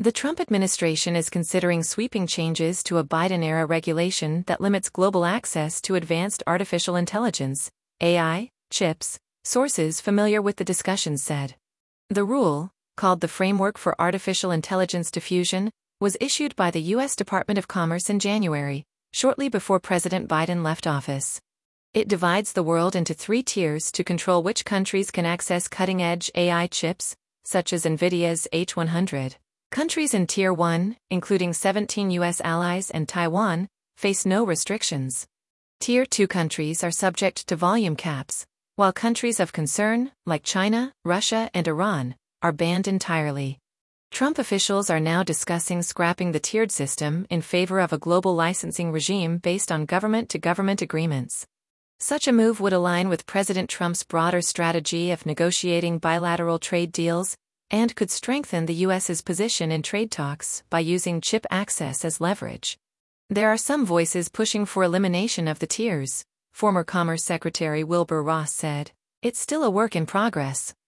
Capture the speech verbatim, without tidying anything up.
The Trump administration is considering sweeping changes to a Biden-era regulation that limits global access to advanced artificial intelligence, A I, chips, sources familiar with the discussions said. The rule, called the Framework for Artificial Intelligence Diffusion, was issued by the U S Department of Commerce in January, shortly before President Biden left office. It divides the world into three tiers to control which countries can access cutting-edge A I chips, such as NVIDIA's H one hundred. Countries in Tier one, including seventeen U S allies and Taiwan, face no restrictions. Tier two countries are subject to volume caps, while countries of concern, like China, Russia, and Iran, are banned entirely. Trump officials are now discussing scrapping the tiered system in favor of a global licensing regime based on government-to-government agreements. Such a move would align with President Trump's broader strategy of negotiating bilateral trade deals, and could strengthen the U S's position in trade talks by using chip access as leverage. There are some voices pushing for elimination of the tiers, former Commerce Secretary Wilbur Ross said. It's still a work in progress.